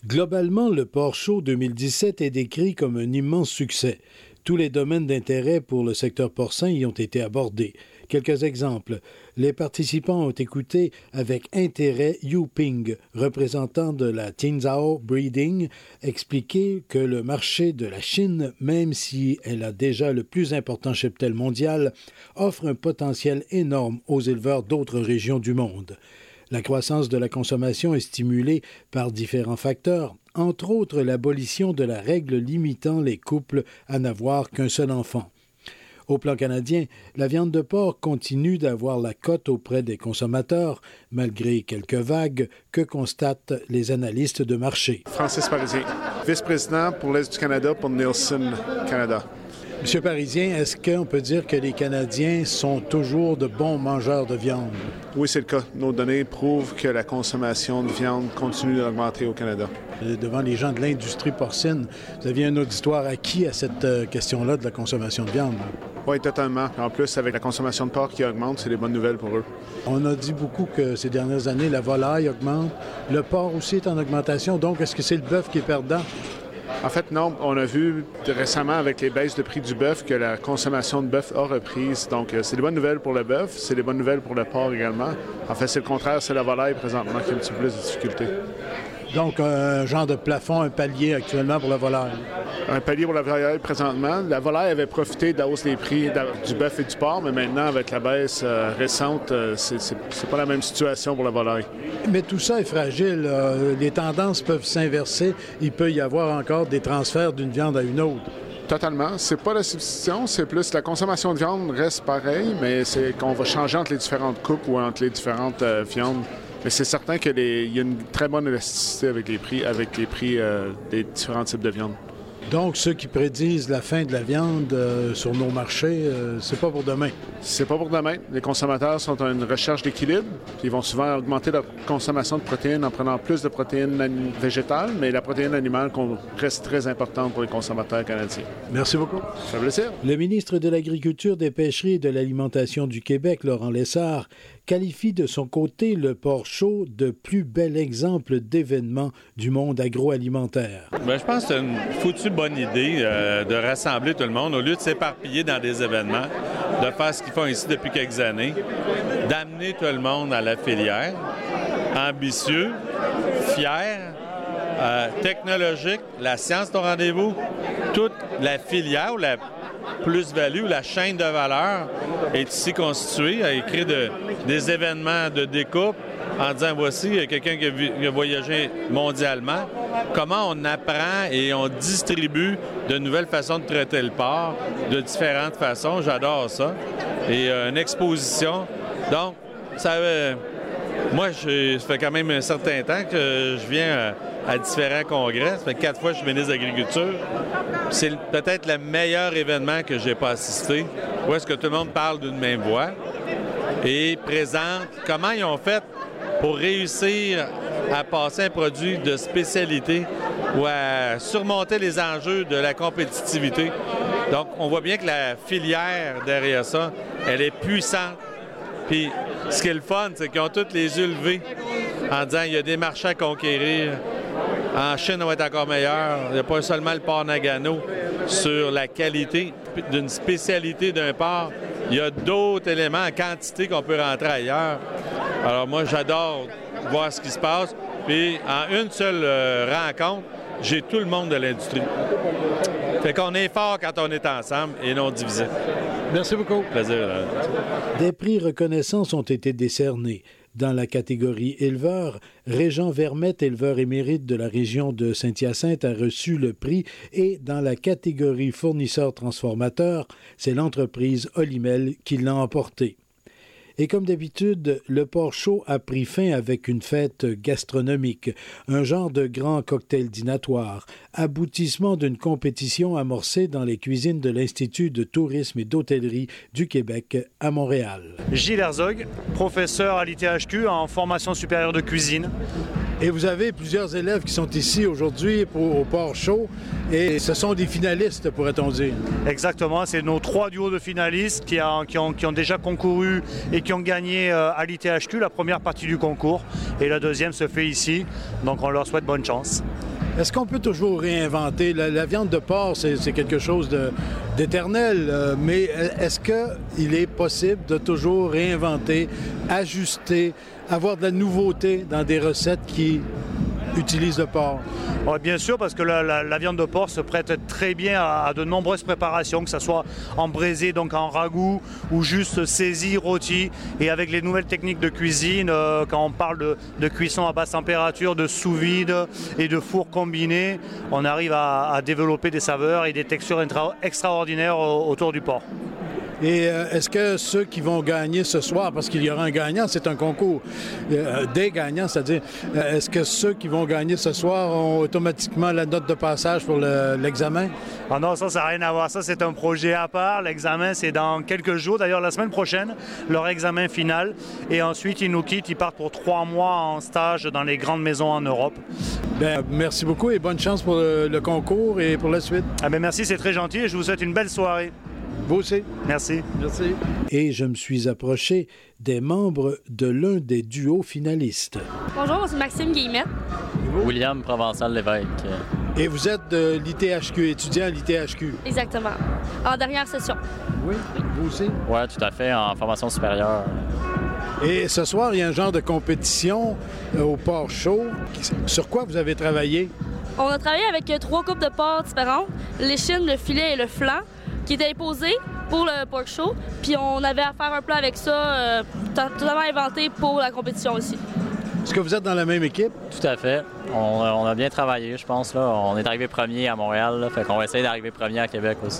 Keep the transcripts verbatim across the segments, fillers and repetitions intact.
Globalement, le Porc Chaud deux mille dix-sept est décrit comme un immense succès. Tous les domaines d'intérêt pour le secteur porcin y ont été abordés. Quelques exemples. Les participants ont écouté avec intérêt Yu Ping, représentant de la Tinzhao Breeding, expliquer que le marché de la Chine, même si elle a déjà le plus important cheptel mondial, offre un potentiel énorme aux éleveurs d'autres régions du monde. La croissance de la consommation est stimulée par différents facteurs, entre autres l'abolition de la règle limitant les couples à n'avoir qu'un seul enfant. Au plan canadien, la viande de porc continue d'avoir la cote auprès des consommateurs, malgré quelques vagues que constatent les analystes de marché. Francis Parisien, vice-président pour l'Est du Canada pour Nielsen Canada. Monsieur Parisien, est-ce qu'on peut dire que les Canadiens sont toujours de bons mangeurs de viande? Oui, c'est le cas. Nos données prouvent que la consommation de viande continue d'augmenter au Canada. Devant les gens de l'industrie porcine, vous aviez un auditoire acquis à cette euh, question-là de la consommation de viande. Oui, totalement. En plus, avec la consommation de porc qui augmente, c'est des bonnes nouvelles pour eux. On a dit beaucoup que ces dernières années, la volaille augmente. Le porc aussi est en augmentation. Donc, est-ce que c'est le bœuf qui est perdant? En fait, non. On a vu récemment avec les baisses de prix du bœuf que la consommation de bœuf a reprise. Donc, c'est des bonnes nouvelles pour le bœuf, c'est des bonnes nouvelles pour le porc également. En fait, c'est le contraire, c'est la volaille présentement qui a un petit peu plus de difficultés. Donc, un genre de plafond, un palier actuellement pour la volaille? Un palier pour la volaille présentement. La volaille avait profité de la hausse des prix du bœuf et du porc, mais maintenant, avec la baisse euh, récente, euh, c'est, c'est, c'est pas la même situation pour la volaille. Mais tout ça est fragile. Euh, les tendances peuvent s'inverser. Il peut y avoir encore des transferts d'une viande à une autre. Totalement. C'est pas la substitution, c'est plus la consommation de viande reste pareille, mais c'est qu'on va changer entre les différentes coupes ou entre les différentes euh, viandes. Mais c'est certain qu'il y a une très bonne élasticité avec les prix, avec les prix euh, des différents types de viande. Donc, ceux qui prédisent la fin de la viande euh, sur nos marchés, euh, c'est pas pour demain. C'est pas pour demain. Les consommateurs sont en une recherche d'équilibre. Ils vont souvent augmenter leur consommation de protéines en prenant plus de protéines végétales, mais la protéine animale reste très importante pour les consommateurs canadiens. Merci beaucoup. Ça fait plaisir. Le ministre de l'Agriculture, des Pêcheries et de l'Alimentation du Québec, Laurent Lessard, qualifie de son côté le Porc Chaud de plus bel exemple d'événement du monde agroalimentaire. Bien, je pense que c'est une foutue bonne idée euh, de rassembler tout le monde au lieu de s'éparpiller dans des événements, de faire ce qu'ils font ici depuis quelques années, d'amener tout le monde à la filière, ambitieux, fier, euh, technologique, la science est au rendez-vous, toute la filière ou la plus-value, la chaîne de valeur est ici constituée, à écrire de, des événements de découpe en disant voici quelqu'un qui a, vu, qui a voyagé mondialement, comment on apprend et on distribue de nouvelles façons de traiter le porc de différentes façons. J'adore ça. Et euh, une exposition. Donc, ça euh, moi, je, ça fait quand même un certain temps que je viens euh, à différents congrès. Ça fait quatre fois que je suis ministre de l'Agriculture. C'est peut-être le meilleur événement que je n'ai pas assisté, où est-ce que tout le monde parle d'une même voix et présente comment ils ont fait pour réussir à passer un produit de spécialité ou à surmonter les enjeux de la compétitivité. Donc, on voit bien que la filière derrière ça, elle est puissante. Puis, ce qui est le fun, c'est qu'ils ont tous les yeux levés en disant il y a des marchés à conquérir. En Chine, on va être encore meilleur. Il n'y a pas seulement le porc Nagano sur la qualité d'une spécialité d'un porc. Il y a d'autres éléments en quantité qu'on peut rentrer ailleurs. Alors moi, j'adore voir ce qui se passe. Puis en une seule euh, rencontre, j'ai tout le monde de l'industrie. Fait qu'on est fort quand on est ensemble et non divisé. Merci beaucoup. Plaisir. Des prix reconnaissance ont été décernés. Dans la catégorie éleveur, Régent Vermette, éleveur émérite de la région de Saint-Hyacinthe, a reçu le prix et dans la catégorie fournisseur transformateur, c'est l'entreprise Olimel qui l'a emporté. Et comme d'habitude, le Porc Chaud a pris fin avec une fête gastronomique, un genre de grand cocktail dînatoire, aboutissement d'une compétition amorcée dans les cuisines de l'Institut de tourisme et d'hôtellerie du Québec à Montréal. Gilles Herzog, professeur à l'I T H Q en formation supérieure de cuisine. Et vous avez plusieurs élèves qui sont ici aujourd'hui pour, au Porc Chaud et ce sont des finalistes, pourrait-on dire. Exactement, c'est nos trois duos de finalistes qui, a, qui, ont, qui ont déjà concouru et qui ont gagné euh, à l'I T H Q la première partie du concours et la deuxième se fait ici, donc on leur souhaite bonne chance. Est-ce qu'on peut toujours réinventer? La, la viande de porc, c'est, c'est quelque chose de, d'éternel, euh, mais est-ce qu'il est possible de toujours réinventer, ajuster, avoir de la nouveauté dans des recettes qui utilisent le porc? Ouais, bien sûr, parce que la, la, la viande de porc se prête très bien à, à de nombreuses préparations, que ce soit en braisé, donc en ragoût, ou juste saisi, rôti. Et avec les nouvelles techniques de cuisine, euh, quand on parle de, de cuisson à basse température, de sous-vide et de four combiné, on arrive à, à développer des saveurs et des textures intra- extraordinaires autour du porc. Et euh, est-ce que ceux qui vont gagner ce soir, parce qu'il y aura un gagnant, c'est un concours, euh, des gagnants, c'est-à-dire, euh, est-ce que ceux qui vont gagner ce soir ont automatiquement la note de passage pour le, l'examen? Ah non, ça, ça n'a rien à voir. Ça, c'est un projet à part. L'examen, c'est dans quelques jours. D'ailleurs, la semaine prochaine, leur examen final. Et ensuite, ils nous quittent. Ils partent pour trois mois en stage dans les grandes maisons en Europe. Bien, merci beaucoup et bonne chance pour le, le concours et pour la suite. Ah ben merci, c'est très gentil et je vous souhaite une belle soirée. Vous aussi. Merci. Merci. Et je me suis approché des membres de l'un des duos finalistes. Bonjour, moi c'est Maxime Guillemette. William Provençal-Lévesque. Et vous êtes de l'I T H Q, étudiant à l'I T H Q. Exactement. En dernière session. Oui, vous aussi? Oui, tout à fait, en formation supérieure. Et ce soir, il y a un genre de compétition euh, au porc chaud. Sur quoi vous avez travaillé? On a travaillé avec euh, trois coupes de porc différentes, l'échine, le filet et le flanc, qui étaient imposés pour le pork show. Puis on avait à faire un plat avec ça, euh, totalement inventé pour la compétition aussi. Est-ce que vous êtes dans la même équipe? Tout à fait. On, on a bien travaillé, je pense. Là. On est arrivé premier à Montréal, là, fait qu'on va essayer d'arriver premier à Québec aussi.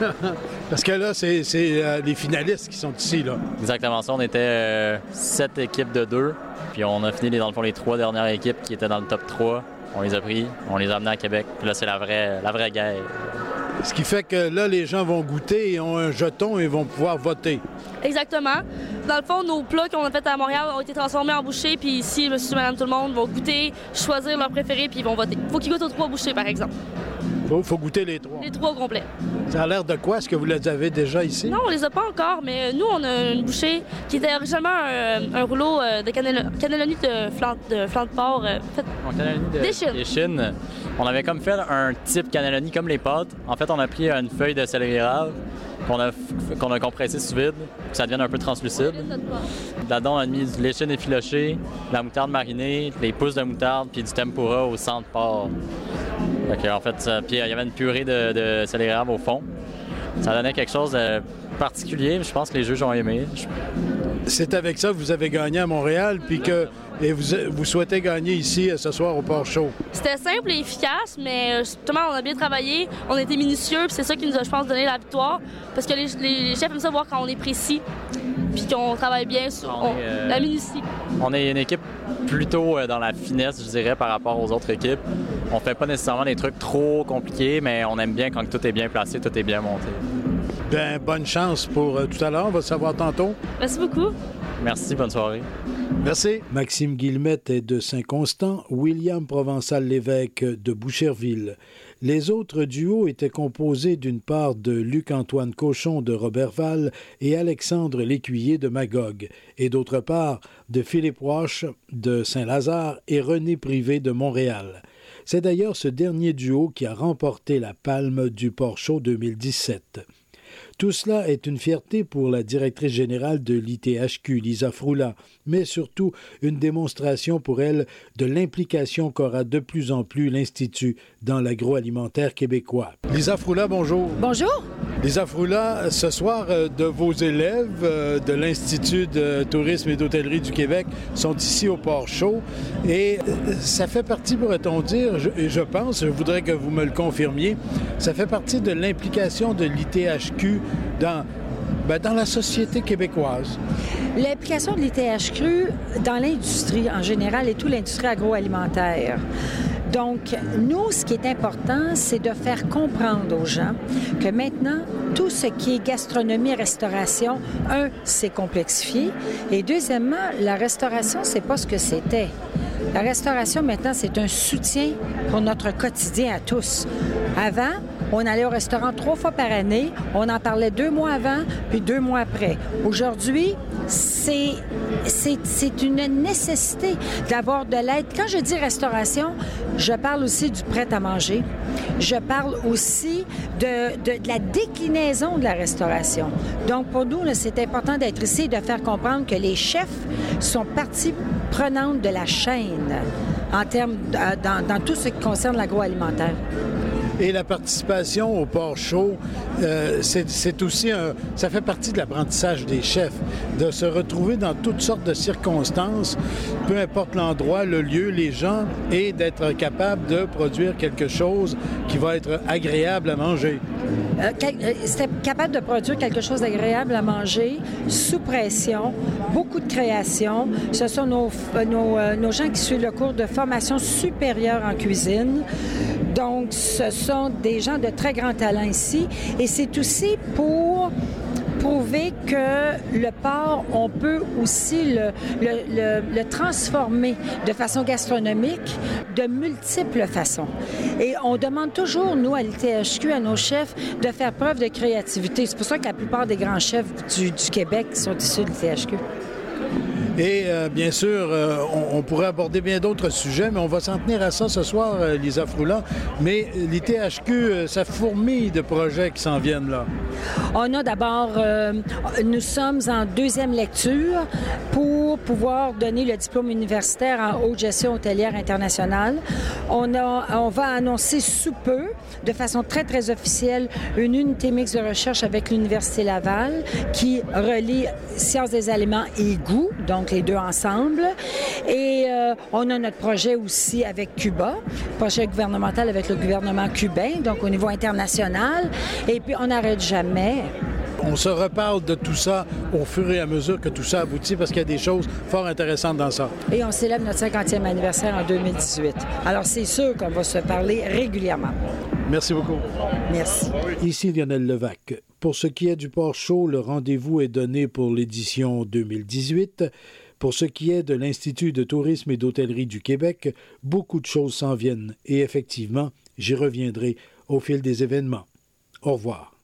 Parce que là, c'est, c'est euh, les finalistes qui sont ici, là. Exactement ça. On était euh, sept équipes de deux. Puis on a fini, dans le fond, les trois dernières équipes qui étaient dans le top trois. On les a pris, on les a amenés à Québec. Puis là, c'est la vraie, la vraie guerre. Ce qui fait que là, les gens vont goûter et ont un jeton et vont pouvoir voter. Exactement. Dans le fond, nos plats qu'on a fait à Montréal ont été transformés en bouchées, puis ici, monsieur, madame, tout le monde vont goûter, choisir leur préféré, puis ils vont voter. Il faut qu'ils goûtent aux trois bouchées, par exemple. Il faut, faut goûter les trois. Les trois au complet. Ça a l'air de quoi? Est-ce que vous les avez déjà ici? Non, on les a pas encore, mais nous, on a une bouchée qui était originalement un, un rouleau de cannelloni, cannelloni de flan de, flan de porc. Euh, fait... Bon, cannelloni de, d'échine. d'échine. On avait comme fait un type cannelloni comme les pâtes. En fait, on a pris une feuille de céleri rave qu'on a, qu'on a compressée sous vide, que ça devienne un peu translucide. Là-dedans, on a mis de l'échine effilochée, de la moutarde marinée, des pousses de moutarde, puis du tempura au centre porc. Fait en fait, puis il y avait une purée de, de céleri rave au fond. Ça donnait quelque chose de particulier, je pense que les juges ont aimé. C'est avec ça que vous avez gagné à Montréal, puis que et vous, vous souhaitez gagner ici ce soir au Porc Chaud. C'était simple et efficace, mais justement, on a bien travaillé, on a été minutieux, puis c'est ça qui nous a, je pense, donné la victoire, parce que les, les chefs aiment ça voir quand on est précis, puis qu'on travaille bien sur on, euh, la minutie. On est une équipe plutôt dans la finesse, je dirais, par rapport aux autres équipes. On fait pas nécessairement des trucs trop compliqués, mais on aime bien quand tout est bien placé, tout est bien monté. Bien, bonne chance pour euh, tout à l'heure. On va se savoir tantôt. Merci beaucoup. Merci, bonne soirée. Merci. Maxime Guillemette est de Saint-Constant, William Provençal-Lévesque de Boucherville. Les autres duos étaient composés d'une part de Luc-Antoine Cochon de Roberval et Alexandre Lécuyer de Magog, et d'autre part de Philippe Roche de Saint-Lazare et René Privé de Montréal. C'est d'ailleurs ce dernier duo qui a remporté la palme du Porc Chaud deux mille dix-sept. Tout cela est une fierté pour la directrice générale de l'I T H Q, Lisa Froula, mais surtout une démonstration pour elle de l'implication qu'aura de plus en plus l'Institut dans l'agroalimentaire québécois. Lisa Froula, bonjour. Bonjour. Lisa Froula, ce soir, de vos élèves de l'Institut de tourisme et d'hôtellerie du Québec sont ici au Porc Chaud et ça fait partie, pourrait-on dire, et je pense, je voudrais que vous me le confirmiez, ça fait partie de l'implication de l'I T H Q dans, ben, dans la société québécoise. L'implication de l'I T H Q dans l'industrie en général et toute l'industrie agroalimentaire. Donc, nous, ce qui est important, c'est de faire comprendre aux gens que maintenant, tout ce qui est gastronomie et restauration, un, c'est complexifié, et deuxièmement, la restauration, c'est pas ce que c'était. La restauration, maintenant, c'est un soutien pour notre quotidien à tous. Avant, On allait au restaurant trois fois par année. On en parlait deux mois avant, puis deux mois après. Aujourd'hui, c'est, c'est, c'est une nécessité d'avoir de l'aide. Quand je dis restauration, je parle aussi du prêt à manger. Je parle aussi de, de, de la déclinaison de la restauration. Donc, pour nous, là, c'est important d'être ici et de faire comprendre que les chefs sont partie prenante de la chaîne en termes de, dans, dans tout ce qui concerne l'agroalimentaire. Et la participation au port chaud, euh, c'est, c'est aussi un, ça fait partie de l'apprentissage des chefs, de se retrouver dans toutes sortes de circonstances, peu importe l'endroit, le lieu, les gens, et d'être capable de produire quelque chose qui va être agréable à manger. Euh, c'était capable de produire quelque chose d'agréable à manger, sous pression, beaucoup de création. Ce sont nos, nos, nos gens qui suivent le cours de formation supérieure en cuisine. Donc, ce sont des gens de très grand talent ici. Et c'est aussi pour prouver que le porc, on peut aussi le, le, le, le transformer de façon gastronomique de multiples façons. Et on demande toujours, nous, à l'I T H Q, à nos chefs, de faire preuve de créativité. C'est pour ça que la plupart des grands chefs du, du Québec sont issus de l'I T H Q. Et euh, bien sûr, euh, on, on pourrait aborder bien d'autres sujets, mais on va s'en tenir à ça ce soir, euh, Lisa Frouland. Mais l'I T H Q, euh, ça fourmille de projets qui s'en viennent là. On a d'abord, euh, nous sommes en deuxième lecture pour pouvoir donner le diplôme universitaire en haute gestion hôtelière internationale. On, a, on va annoncer sous peu, de façon très, très officielle, une unité mixte de recherche avec l'Université Laval qui relie sciences des aliments et goût, donc les deux ensemble. Et euh, on a notre projet aussi avec Cuba, projet gouvernemental avec le gouvernement cubain, donc au niveau international. Et puis, on n'arrête jamais. On se reparle de tout ça au fur et à mesure que tout ça aboutit parce qu'il y a des choses fort intéressantes dans ça. Et on célèbre notre cinquantième anniversaire en deux mille dix-huit. Alors, c'est sûr qu'on va se parler régulièrement. Merci beaucoup. Merci. Ici Lionel Levac. Pour ce qui est du port chaud, le rendez-vous est donné pour l'édition deux mille dix-huit. Pour ce qui est de l'Institut de tourisme et d'hôtellerie du Québec, beaucoup de choses s'en viennent. Et effectivement, j'y reviendrai au fil des événements. Au revoir.